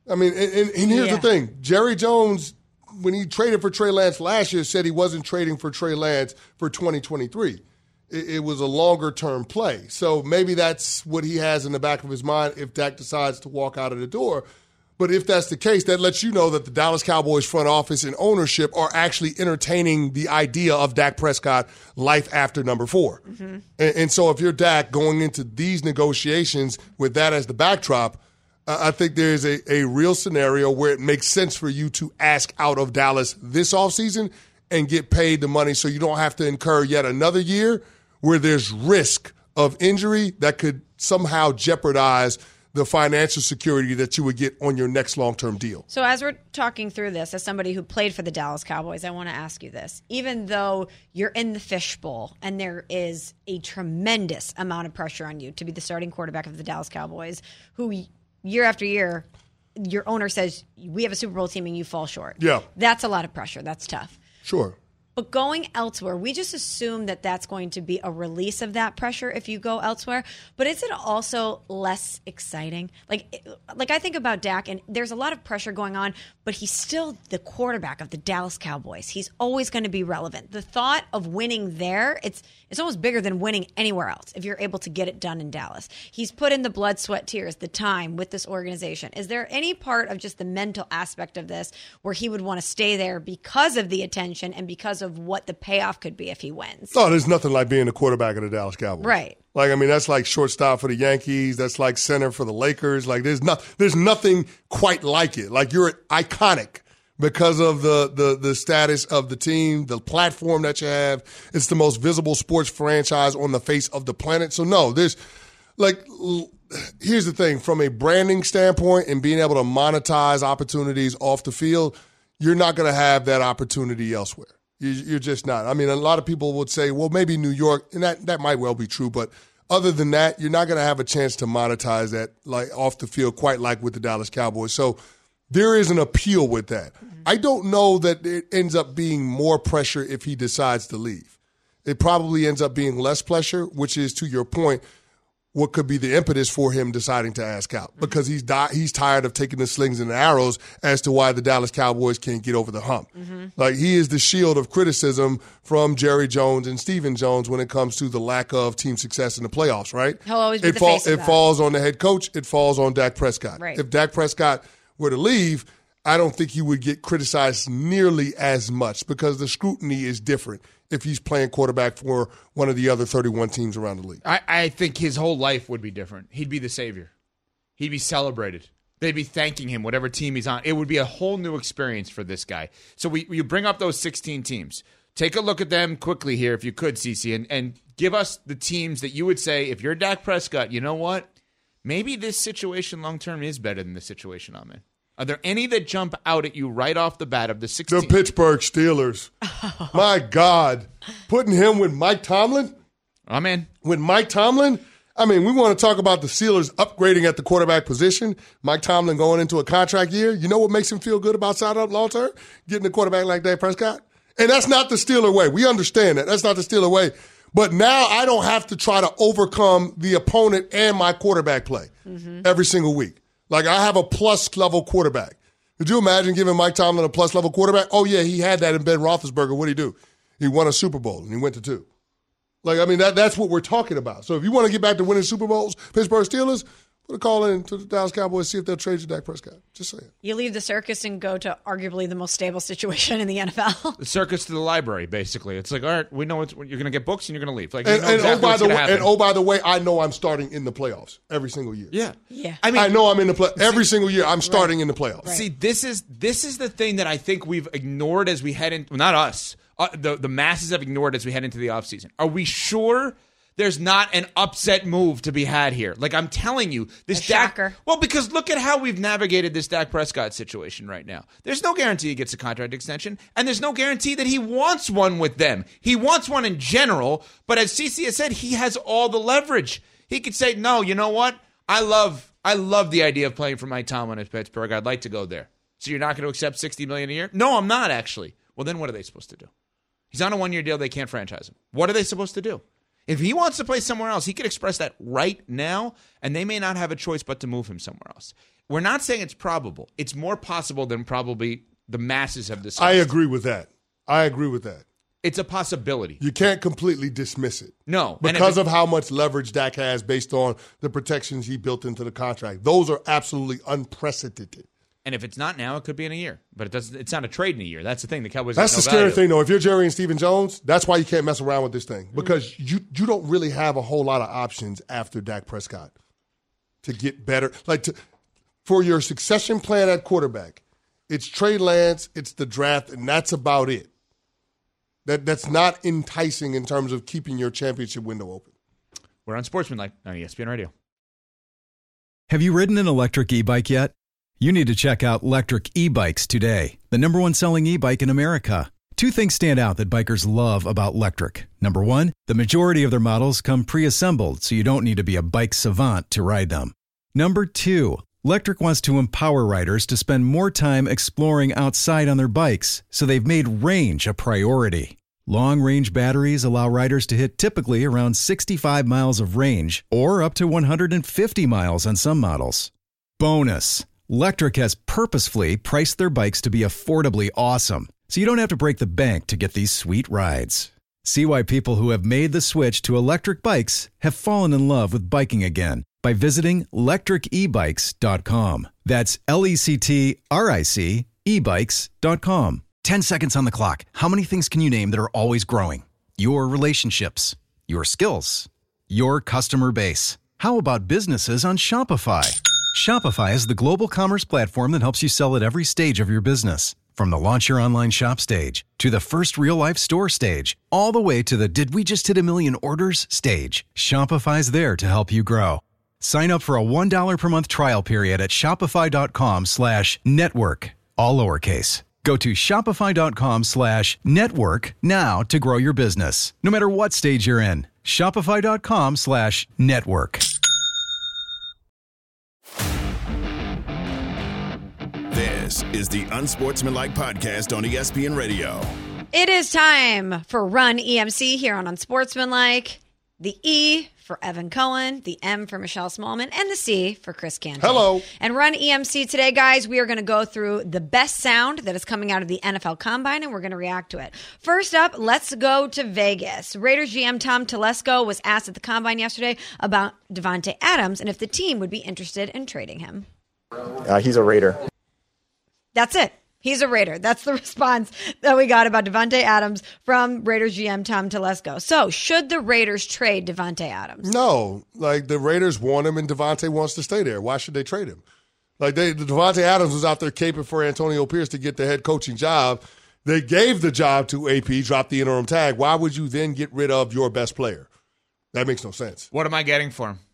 I mean, and, and, and here's Yeah. the thing. Jerry Jones, when he traded for Trey Lance last year, said he wasn't trading for Trey Lance for twenty twenty-three. It, it was a longer-term play. So maybe that's what he has in the back of his mind if Dak decides to walk out of the door. But if that's the case, that lets you know that the Dallas Cowboys front office and ownership are actually entertaining the idea of Dak Prescott life after number four. Mm-hmm. And, and so if you're Dak going into these negotiations with that as the backdrop, uh, I think there's a, a real scenario where it makes sense for you to ask out of Dallas this offseason and get paid the money so you don't have to incur yet another year where there's risk of injury that could somehow jeopardize the financial security that you would get on your next long-term deal. So as we're talking through this, as somebody who played for the Dallas Cowboys, I want to ask you this. Even though you're in the fishbowl and there is a tremendous amount of pressure on you to be the starting quarterback of the Dallas Cowboys, who year after year, your owner says, we have a Super Bowl team and you fall short. Yeah. That's a lot of pressure. That's tough. Sure. But going elsewhere, we just assume that that's going to be a release of that pressure if you go elsewhere. But is it also less exciting? Like, like I think about Dak, and there's a lot of pressure going on, but he's still the quarterback of the Dallas Cowboys. He's always going to be relevant. The thought of winning there, it's it's almost bigger than winning anywhere else if you're able to get it done in Dallas. He's put in the blood, sweat, tears, the time with this organization. Is there any part of just the mental aspect of this where he would want to stay there because of the attention and because of what the payoff could be if he wins? Oh, there's nothing like being the quarterback of the Dallas Cowboys. Right. Like, I mean, that's like shortstop for the Yankees. That's like center for the Lakers. Like, there's not, there's nothing quite like it. Like, you're iconic because of the, the, the status of the team, the platform that you have. It's the most visible sports franchise on the face of the planet. So, no, there's, like, here's the thing. From a branding standpoint and being able to monetize opportunities off the field, you're not going to have that opportunity elsewhere. You're just not. I mean, a lot of people would say, well, maybe New York, and that, that might well be true, but other than that, you're not going to have a chance to monetize that like off the field quite like with the Dallas Cowboys. So there is an appeal with that. Mm-hmm. I don't know that it ends up being more pressure if he decides to leave. It probably ends up being less pressure, which is, to your point, what could be the impetus for him deciding to ask out, because he's di- he's tired of taking the slings and the arrows as to why the Dallas Cowboys can't get over the hump. Mm-hmm. Like, he is the shield of criticism from Jerry Jones and Stephen Jones when it comes to the lack of team success in the playoffs, right? He'll always be it the fall- face of It that. falls on the head coach. It falls on Dak Prescott. Right. If Dak Prescott were to leave, I don't think he would get criticized nearly as much because the scrutiny is different if he's playing quarterback for one of the other thirty-one teams around the league. I, I think his whole life would be different. He'd be the savior. He'd be celebrated. They'd be thanking him, whatever team he's on. It would be a whole new experience for this guy. So we you bring up those sixteen teams. Take a look at them quickly here, if you could, Cece, and, and give us the teams that you would say, if you're Dak Prescott, you know what? Maybe this situation long-term is better than the situation I'm in. Are there any that jump out at you right off the bat of the sixteen? The Pittsburgh Steelers. Oh. My God. Putting him with Mike Tomlin? I'm in. With Mike Tomlin? I mean, we want to talk about the Steelers upgrading at the quarterback position. Mike Tomlin going into a contract year. You know what makes him feel good about side up long term? Getting a quarterback like Dak Prescott. And that's not the Steeler way. We understand that. That's not the Steeler way. But now I don't have to try to overcome the opponent and my quarterback play mm-hmm. every single week. Like, I have a plus-level quarterback. Could you imagine giving Mike Tomlin a plus-level quarterback? Oh, yeah, he had that in Ben Roethlisberger. What did he do? He won a Super Bowl, and he went to two. Like, I mean, that that's what we're talking about. So if you want to get back to winning Super Bowls, Pittsburgh Steelers, put a call in to the Dallas Cowboys, see if they'll trade you Dak Prescott. Just saying. You leave the circus and go to arguably the most stable situation in the N F L. The circus to the library, basically. It's like, all right, we know it's, you're going to get books and you're going to leave. Like, and, you know and, exactly oh, by what's the going way, to happen. and oh, by the way, I know I'm starting in the playoffs every single year. Yeah. Yeah. I mean, I know I'm in the play every single year. I'm starting right. in the playoffs. See, this is this is the thing that I think we've ignored as we head into, well, not us, uh, the, the masses have ignored as we head into the offseason. Are we sure there's not an upset move to be had here? Like, I'm telling you, this a Dak. shocker. Well, because look at how we've navigated this Dak Prescott situation right now. There's no guarantee he gets a contract extension, and there's no guarantee that he wants one with them. He wants one in general, but as Cece has said, he has all the leverage. He could say, no, you know what? I love I love the idea of playing for Mike Tomlin at Pittsburgh. I'd like to go there. So you're not going to accept sixty million dollars a year? No, I'm not, actually. Well, then what are they supposed to do? He's on a one-year deal. They can't franchise him. What are they supposed to do? If he wants to play somewhere else, he could express that right now, and they may not have a choice but to move him somewhere else. We're not saying it's probable. It's more possible than probably the masses have discussed. I agree with that. I agree with that. It's a possibility. You can't completely dismiss it. No. Because it, of how much leverage Dak has based on the protections he built into the contract. Those are absolutely unprecedented. And if it's not now, it could be in a year. But it doesn't. It's not a trade in a year. That's the thing. The Cowboys That's have the no scary value. thing, though. If you're Jerry and Stephen Jones, that's why you can't mess around with this thing. Because you, you don't really have a whole lot of options after Dak Prescott to get better. Like to, for your succession plan at quarterback, it's Trey Lance, it's the draft, and that's about it. That That's not enticing in terms of keeping your championship window open. We're on Sportsmanlike on E S P N Radio. Have you ridden an electric e-bike yet? You need to check out Lectric E-Bikes today, the number one selling e-bike in America. Two things stand out that bikers love about Lectric. Number one, the majority of their models come pre-assembled, so you don't need to be a bike savant to ride them. Number two, Lectric wants to empower riders to spend more time exploring outside on their bikes, so they've made range a priority. Long-range batteries allow riders to hit typically around sixty-five miles of range, or up to one hundred fifty miles on some models. Bonus! Lectric has purposefully priced their bikes to be affordably awesome, so you don't have to break the bank to get these sweet rides. See why people who have made the switch to electric bikes have fallen in love with biking again by visiting lectric e bikes dot com. That's L E C T R I C e bikes dot com. Ten seconds on the clock. How many things can you name that are always growing? Your relationships, your skills, your customer base. How about businesses on Shopify? Shopify is the global commerce platform that helps you sell at every stage of your business. From the launch your online shop stage, to the first real-life store stage, all the way to the did we just hit a million orders stage, Shopify's there to help you grow. Sign up for a one dollar per month trial period at shopify.com slash network, all lowercase. Go to shopify.com slash network now to grow your business, no matter what stage you're in. Shopify.com slash network. This is the Unsportsmanlike Podcast on E S P N Radio. It is time for Run E M C here on Unsportsmanlike. The E for Evan Cohen, the M for Michelle Smallman, and the C for Chris Canty. Hello. And Run E M C today, guys, we are going to go through the best sound that is coming out of the N F L Combine, and we're going to react to it. First up, let's go to Vegas. Raiders G M Tom Telesco was asked at the Combine yesterday about Davante Adams and if the team would be interested in trading him. Uh, he's a Raider. That's it. He's a Raider. That's the response that we got about Davante Adams from Raiders G M Tom Telesco. So, should the Raiders trade Davante Adams? No. Like, the Raiders want him and Davante wants to stay there. Why should they trade him? Like, they, Davante Adams was out there caping for Antonio Pierce to get the head coaching job. They gave the job to A P, dropped the interim tag. Why would you then get rid of your best player? That makes no sense. What am I getting for him?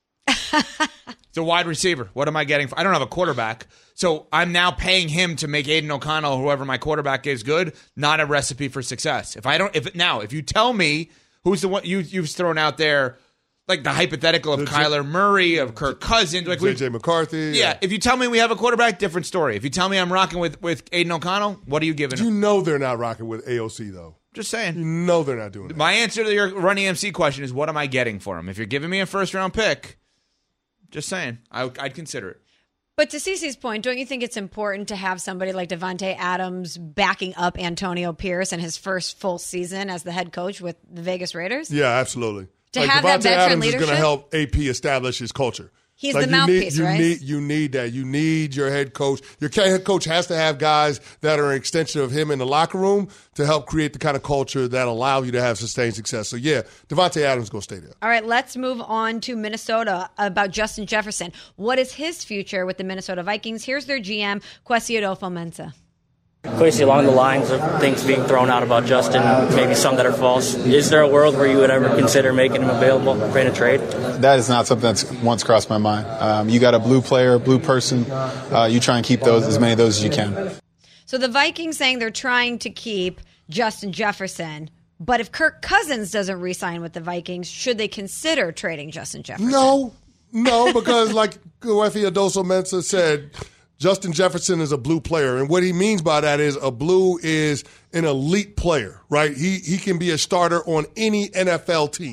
It's a wide receiver. What am I getting for? I don't have a quarterback. So I'm now paying him to make Aiden O'Connell, whoever my quarterback is, good. Not a recipe for success. If I don't, if now, if you tell me who's the one you you've thrown out there, like the hypothetical of the Kyler J- Murray, of Kirk Cousins, like J J McCarthy. Yeah, yeah. If you tell me we have a quarterback, different story. If you tell me I'm rocking with with Aiden O'Connell, what are you giving You him? know they're not rocking with A O C though. Just saying. You know they're not doing that. My answer to your Run E M C question is, what am I getting for him? If you're giving me a first round pick, just saying, I, I'd consider it. But to Cece's point, don't you think it's important to have somebody like Davante Adams backing up Antonio Pierce in his first full season as the head coach with the Vegas Raiders? Yeah, absolutely. To like have Davante that veteran Adams leadership? is going to help A P establish his culture. He's like the you mouthpiece, need, you right? Need, you need that. You need your head coach. Your head coach has to have guys that are an extension of him in the locker room to help create the kind of culture that allow you to have sustained success. So, yeah, Davante Adams is going to stay there. All right, let's move on to Minnesota about Justin Jefferson. What is his future with the Minnesota Vikings? Here's their G M, Kwesi Adolfo-Mensah. Kwesi, along the lines of things being thrown out about Justin, maybe some that are false, is there a world where you would ever consider making him available in a trade? That is not something that's once crossed my mind. Um, you got a blue player, blue person. Uh, you try and keep those as many of those as you can. So the Vikings saying they're trying to keep Justin Jefferson, but if Kirk Cousins doesn't re-sign with the Vikings, should they consider trading Justin Jefferson? No, no, because like Kwesi Adolfo-Mensah said, Justin Jefferson is a blue player, and what he means by that is a blue is an elite player, right? He he can be a starter on any N F L team.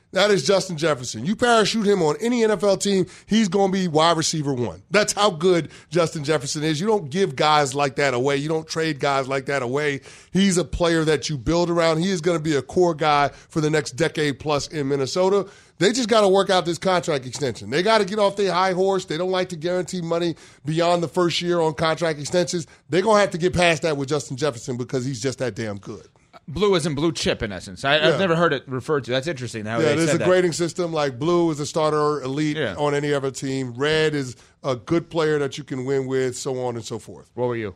That is Justin Jefferson. You parachute him on any N F L team, he's going to be wide receiver one. That's how good Justin Jefferson is. You don't give guys like that away. You don't trade guys like that away. He's a player that you build around. He is going to be a core guy for the next decade plus in Minnesota. They just got to work out this contract extension. They got to get off their high horse. They don't like to guarantee money beyond the first year on contract extensions. They're going to have to get past that with Justin Jefferson because he's just that damn good. Blue isn't blue chip, in essence. I, Yeah. I've never heard it referred to. That's interesting. How Yeah, they there's said a that. grading system. Like blue is a starter elite Yeah. on any other team. Red is a good player that you can win with, so on and so forth. What were you?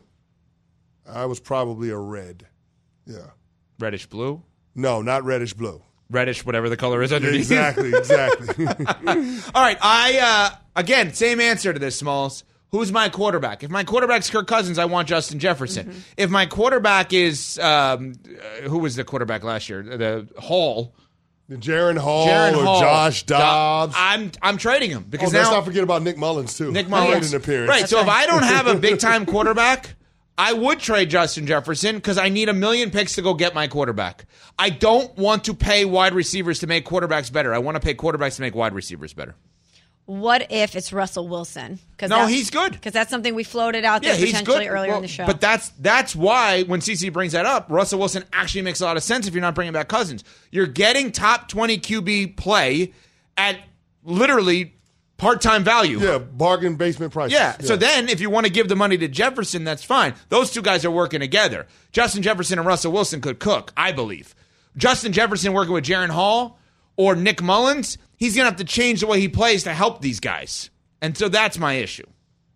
I was probably a red. Yeah. Reddish blue? No, not reddish blue. Reddish, whatever the color is underneath. Exactly, exactly. All right, I, uh, again, same answer to this, Smalls. Who's my quarterback? If my quarterback's Kirk Cousins, I want Justin Jefferson. Mm-hmm. If my quarterback is, um, uh, who was the quarterback last year? The Hall. Jaron Hall Jaron or Hall. Josh Dobbs. I'm I'm trading him because oh, let's now not forget about Nick Mullins, too. Nick He Mullins. made an appearance. Right, That's so if right. I don't have a big-time quarterback, I would trade Justin Jefferson because I need a million picks to go get my quarterback. I don't want to pay wide receivers to make quarterbacks better. I want to pay quarterbacks to make wide receivers better. What if it's Russell Wilson? No, he's good. Because that's something we floated out there Yeah, he's potentially good. earlier Well, in the show. But that's that's why when C C brings that up, Russell Wilson actually makes a lot of sense if you're not bringing back Cousins. You're getting top twenty Q B play at literally part-time value. Yeah, bargain basement price. Yeah. So then if you want to give the money to Jefferson, that's fine. Those two guys are working together. Justin Jefferson and Russell Wilson could cook, I believe. Justin Jefferson working with Jaron Hall or Nick Mullins, he's going to have to change the way he plays to help these guys. And so that's my issue.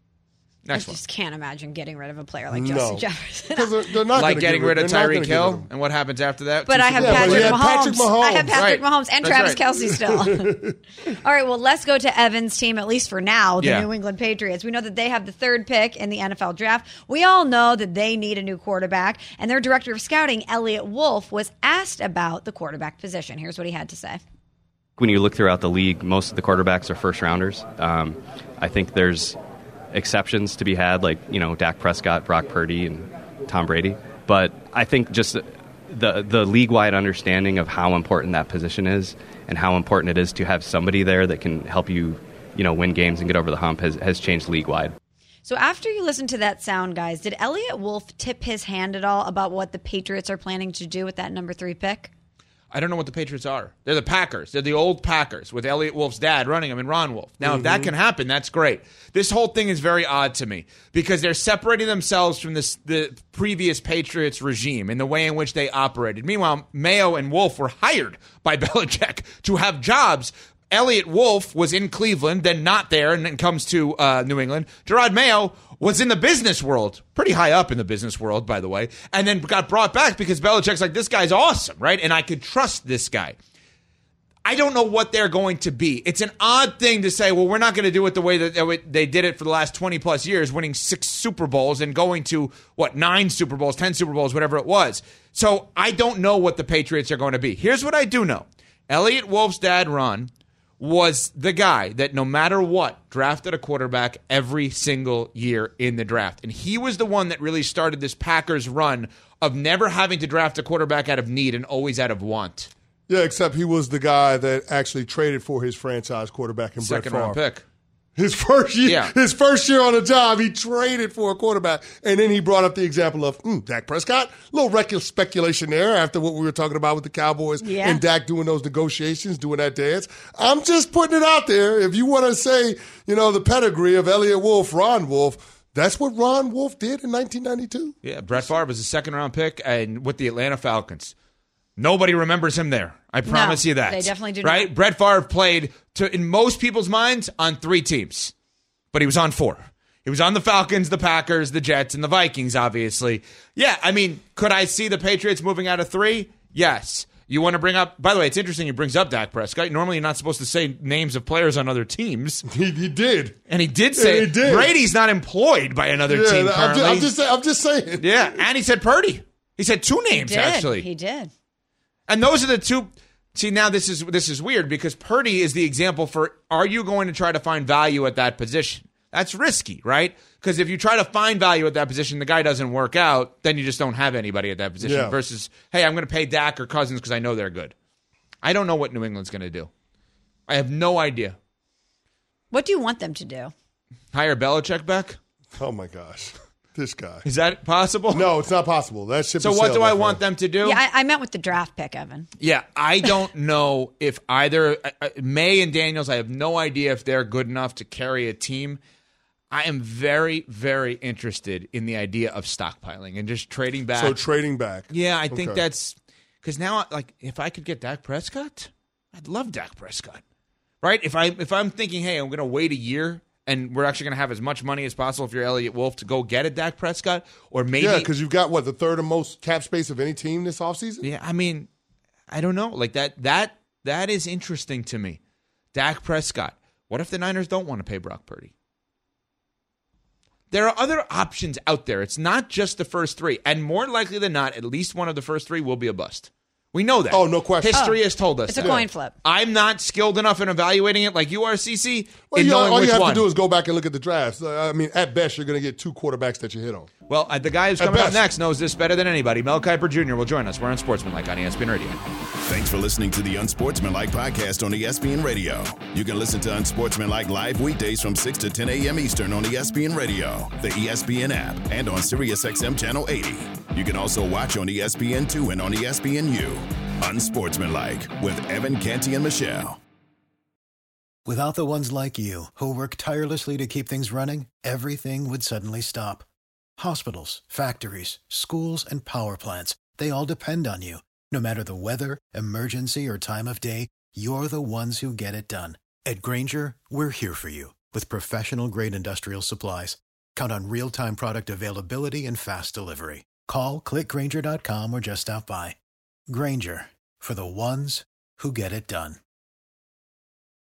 Next I one. just can't imagine getting rid of a player like No. Justin Jefferson. Because they're, they're not Like gonna getting get rid of they're not Tyreek gonna get rid of Hill, him. and what happens after that? But Two I have Super Bowls. Patrick Yeah, but Mahomes. Patrick Mahomes. I have Patrick Right. Mahomes and That's Travis right. Kelce still. All right, well, let's go to Evan's team, at least for now, the Yeah. New England Patriots. We know that they have the third pick in the N F L draft. We all know that they need a new quarterback, and their director of scouting, Elliot Wolf, was asked about the quarterback position. Here's what he had to say. When you look throughout the league, most of the quarterbacks are first rounders. Um, I think there's exceptions to be had, like, you know, Dak Prescott, Brock Purdy, and Tom Brady. But I think just the the league-wide understanding of how important that position is and how important it is to have somebody there that can help you, you know, win games and get over the hump has, has changed league-wide. So after you listen to that sound, guys, did Elliot Wolf tip his hand at all about what the Patriots are planning to do with that number three pick? I don't know what the Patriots are. They're the Packers. They're the old Packers with Elliot Wolf's dad running them and Ron Wolf. Now, if that can happen, that's great. This whole thing is very odd to me because they're separating themselves from this, the previous Patriots regime in the way in which they operated. Meanwhile, Mayo and Wolf were hired by Belichick to have jobs. Elliot Wolf was in Cleveland, then not there, and then comes to uh, New England. Gerard Mayo was in the business world, pretty high up in the business world, by the way, and then got brought back because Belichick's like, this guy's awesome, right? And I could trust this guy. I don't know what they're going to be. It's an odd thing to say, well, we're not going to do it the way that they did it for the last twenty plus years, winning six Super Bowls and going to, what, nine Super Bowls, ten Super Bowls, whatever it was. So I don't know what the Patriots are going to be. Here's what I do know. Elliot Wolf's dad, Ron, was the guy that no matter what drafted a quarterback every single year in the draft. And he was the one that really started this Packers run of never having to draft a quarterback out of need and always out of want. Yeah, except he was the guy that actually traded for his franchise quarterback in Brett Second Favre. round pick. His first year, Yeah. his first year on the job, he traded for a quarterback, and then he brought up the example of mm, Dak Prescott. A little reckless speculation there after what we were talking about with the Cowboys Yeah. and Dak doing those negotiations, doing that dance. I'm just putting it out there. If you want to say, you know, the pedigree of Elliot Wolf, Ron Wolf, that's what Ron Wolf did in nineteen ninety-two. Yeah, Brett Favre was a second round pick and with the Atlanta Falcons. Nobody remembers him there. I promise No, you that. they definitely do Right? not. Brett Favre played, to, in most people's minds, on three teams. But he was on four. He was on the Falcons, the Packers, the Jets, and the Vikings, obviously. Yeah, I mean, could I see the Patriots moving out of three? Yes. You want to bring up, by the way, it's interesting he brings up Dak Prescott. Normally you're not supposed to say names of players on other teams. He, he did. And he did say, Yeah, he did. Brady's not employed by another Yeah, team I'm currently. just, I'm, just, say- I'm just saying. Yeah, and he said Purdy. He said two He names, did. actually. He did. And those are the two. See, now this is this is weird because Purdy is the example for, are you going to try to find value at that position? That's risky, right? Because if you try to find value at that position, the guy doesn't work out, then you just don't have anybody at that position. Yeah. Versus, hey, I'm going to pay Dak or Cousins because I know they're good. I don't know what New England's going to do. I have no idea. What do you want them to do? Hire Belichick back? Oh, my gosh. This guy. Is that possible? No, it's not possible. That ship So has what sailed, do my I friend. want them to do? Yeah, I, I meant with the draft pick, Evan. Yeah, I don't know if either uh, May and Daniels, I have no idea if they're good enough to carry a team. I am very, very interested in the idea of stockpiling and just trading back. So trading back. Yeah, I think Okay. that's because now, like, if I could get Dak Prescott, I'd love Dak Prescott, right? If I if I'm thinking, hey, I'm going to wait a year and we're actually going to have as much money as possible if you're Elliott Wolf to go get a Dak Prescott, or maybe Yeah, because you've got, what, the third or most cap space of any team this offseason? Yeah, I mean, I don't know. Like that that that is interesting to me. Dak Prescott. What if the Niners don't want to pay Brock Purdy? There are other options out there. It's not just the first three. And more likely than not, at least one of the first three will be a bust. We know that. Oh, no question. History Oh, has told us it's a that. coin flip. I'm not skilled enough in evaluating it like you are, C C, Well, in you, knowing all which you have one. to do is go back and look at the drafts. Uh, I mean, at best, you're going to get two quarterbacks that you hit on. Well, uh, the guy who's At coming up best. next knows this better than anybody. Mel Kiper Junior will join us. We're on Sportsmanlike on E S P N Radio. Thanks for listening to the Unsportsmanlike podcast on E S P N Radio. You can listen to Unsportsmanlike live weekdays from six to ten a.m. Eastern on E S P N Radio, the E S P N app, and on SiriusXM Channel eighty. You can also watch on E S P N two and on E S P N U. Unsportsmanlike with Evan Canty and Michelle. Without the ones like you, who work tirelessly to keep things running, everything would suddenly stop. Hospitals, factories, schools, and power plants, they all depend on you. No matter the weather, emergency, or time of day, you're the ones who get it done. At Grainger, we're here for you with professional-grade industrial supplies. Count on real-time product availability and fast delivery. Call, click Grainger dot com, or just stop by. Grainger, for the ones who get it done.